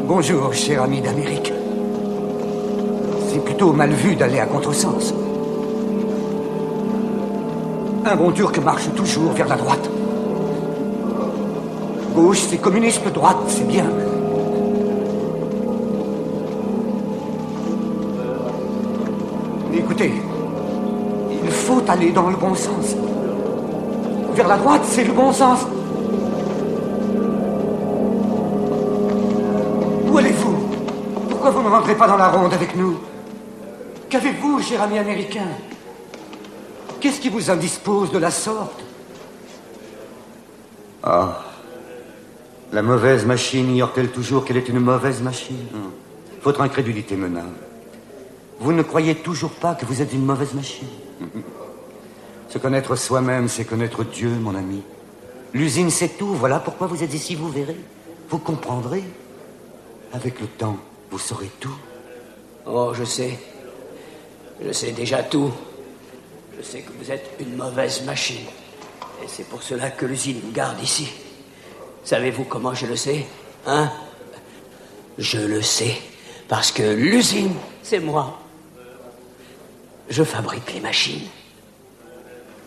Bonjour, cher ami d'Amérique. C'est plutôt mal vu d'aller à contresens. Un bon Turc marche toujours vers la droite. Gauche, c'est communisme, droite, c'est bien. Écoutez, il faut aller dans le bon sens. Vers la droite, c'est le bon sens. Où allez-vous? Pourquoi vous ne rentrez pas dans la ronde avec nous? Qu'avez-vous, cher ami américain? Qu'est-ce qui vous indispose de la sorte? Ah, la mauvaise machine ignore-t-elle toujours qu'elle est une mauvaise machine? Votre incrédulité me nave. Vous ne croyez toujours pas que vous êtes une mauvaise machine? Se connaître soi-même, c'est connaître Dieu, mon ami. L'usine, c'est tout. Voilà pourquoi vous êtes ici, vous verrez. Vous comprendrez. Avec le temps, vous saurez tout. Oh, je sais. Je sais déjà tout. Je sais que vous êtes une mauvaise machine. Et c'est pour cela que l'usine vous garde ici. Savez-vous comment je le sais? Hein? Je le sais. Parce que l'usine, c'est moi. Je fabrique les machines.